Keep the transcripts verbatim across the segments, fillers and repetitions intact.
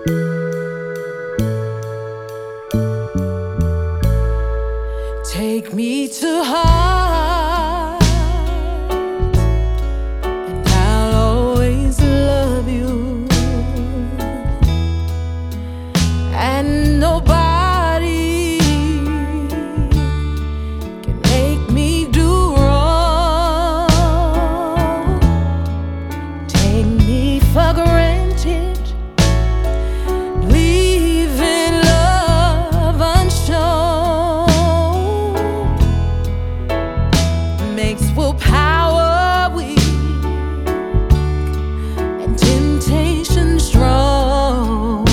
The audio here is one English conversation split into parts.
Take me to heart, and I'll always love you, and nobody can make me do wrong. Take me for granted, leaving love unshown, makes willpower weak and temptation strong.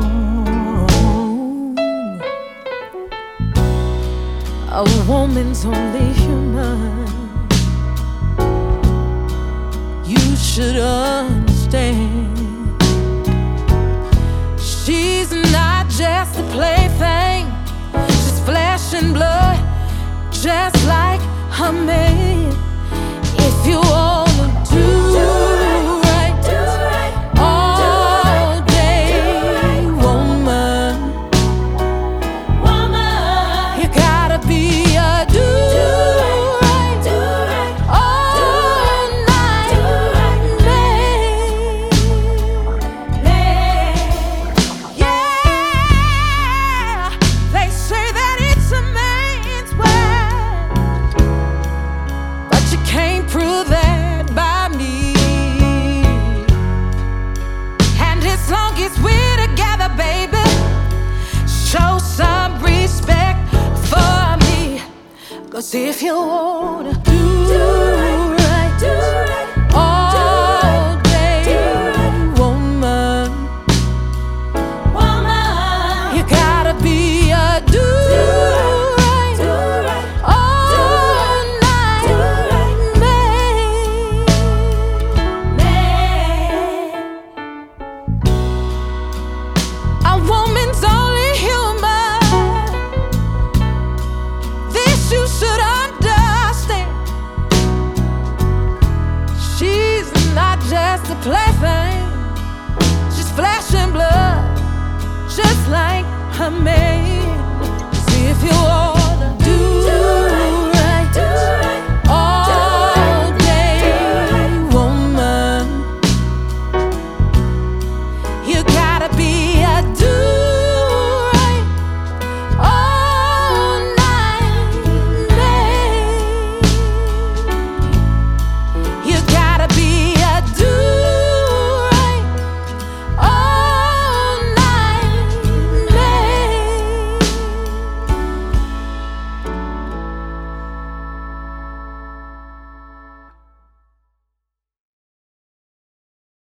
A woman's only human, you should understand. She's not just a plaything, she's flesh and blood, just like a man. If you wanna do right, all day, woman, you gotta be a do right, all night man. Yeah, they say that it's a man's world, but you can't prove that by me. And as long as we're together, baby, show some respect for me. 'Cause if you wanna do